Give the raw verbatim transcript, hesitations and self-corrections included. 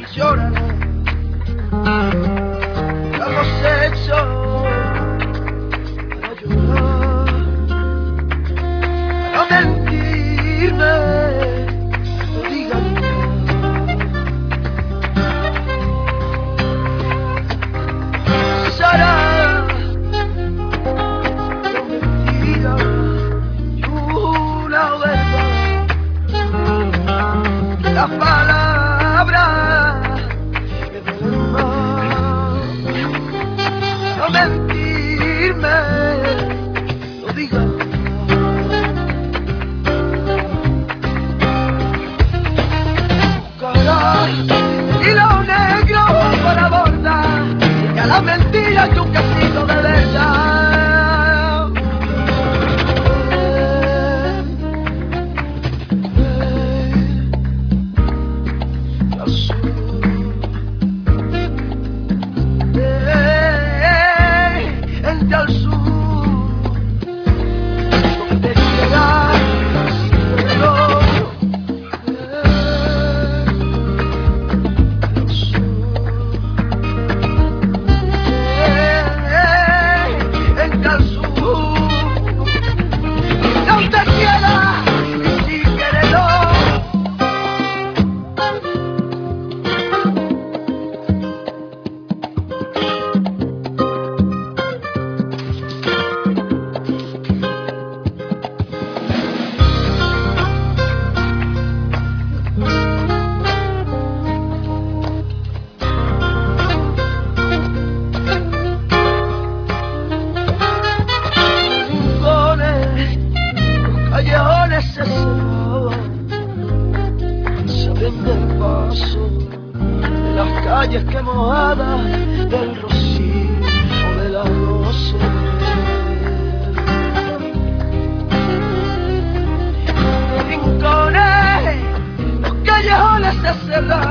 llorará. ¿Qué hemos hecho para llorar? Para mentirme, no digan nada. Será una mentira y una verdad. Las palabras me duelen más. No mentirme, no digas nada. Hilo negro para bordar, que a la mentira y un casito de verdad. Callejones se cerraban, saben del paso de las calles que mojadas del rocío de la rosa. Rincones, los callejones se cerraban.